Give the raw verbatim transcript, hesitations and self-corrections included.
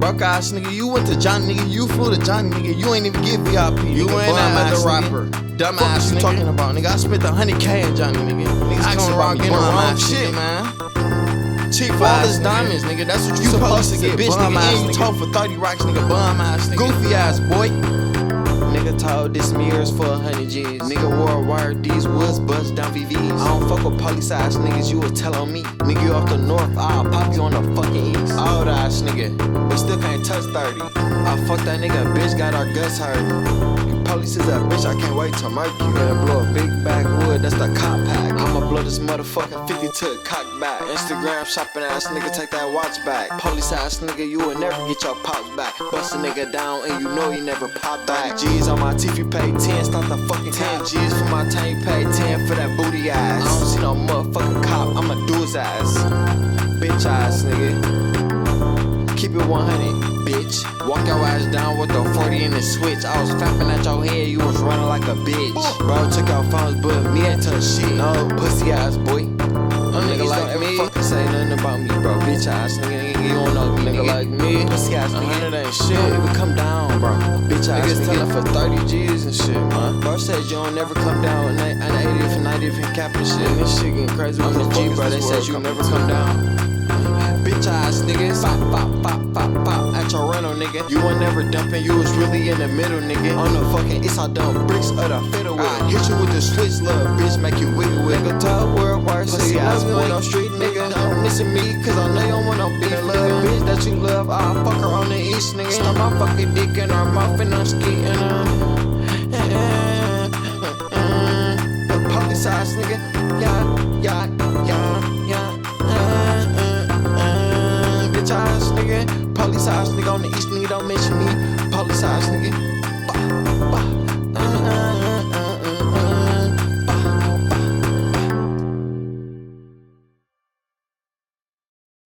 Broke ass nigga, you went to Johnny nigga, you flew to Johnny nigga, you ain't even get V I P. You ain't that other rapper. Dumbass nigga. You talking about nigga? I spent a hundred K in Johnny nigga. Niggas talking about getting wrong shit, man. Cheap for all his diamonds, nigga. That's what you supposed to get, bitch, nigga. And you talk for thirty racks, nigga. Bum ass nigga. Goofy ass boy. Nigga told this mirrors for a hundred G's. Nigga wore a wire, these woods bust down V Vs. I don't fuck with police ass niggas, you will tell on me. Nigga, you off the north, I'll pop you on the fucking east. Old ass nigga, but still can't touch thirty. I fuck that nigga, bitch, got our guts hurt. Police is that bitch, I can't wait to murk you. Gonna blow a big backwood, that's the cop pack. I'ma blow this motherfucking fifty to a cock back. Instagram shopping ass nigga, take that watch back. Police ass nigga, you will never get your pops back. Bust a nigga down and you know he never pop back. thirty G's on my teeth, you pay ten, start the fucking ten G's for my time, you pay ten for that booty ass. I don't see no motherfucking cop, I'ma do his ass. Bitch ass nigga, keep it one hundred. Bitch, walk your ass down with the forty in the switch. I was fapping at your head, you was running like a bitch. Bro, took out phones, but me ain't touch shit. No, pussy ass boy. A nigga like me fucking say nothing about me, bro. Bitch ass nigga, you don't know me. Nigga like me, pussy ass nigga, that ain't shit. Don't even come down, bro. Bitch ass niggas telling for thirty G's and shit, man. Bro said you don't never come down with an eightieth and ninetieth and cap and shit. This shit getting crazy. I'm the G, bro. They said you never come down. Bitch ass niggas, pop, pop, pop, pop, pop at your rental, nigga. You were never dumping, you was really in the middle, nigga. On the fucking east, I dump bricks of the fiddle with. I hit you with the switch, little bitch, make you wiggle with. Nigga, top world war, pussy ass boy, no street, nigga. Don't listen me, cause I know you don't want no beef, little bitch that you love. I'll fuck her on the east, nigga. Stop my fucking dick in her mouth and I'm skeeting her. The police ass nigga, yeah, yeah, yeah, yeah. Police ass nigga on the east, nigga, don't mention me. Police ass nigga.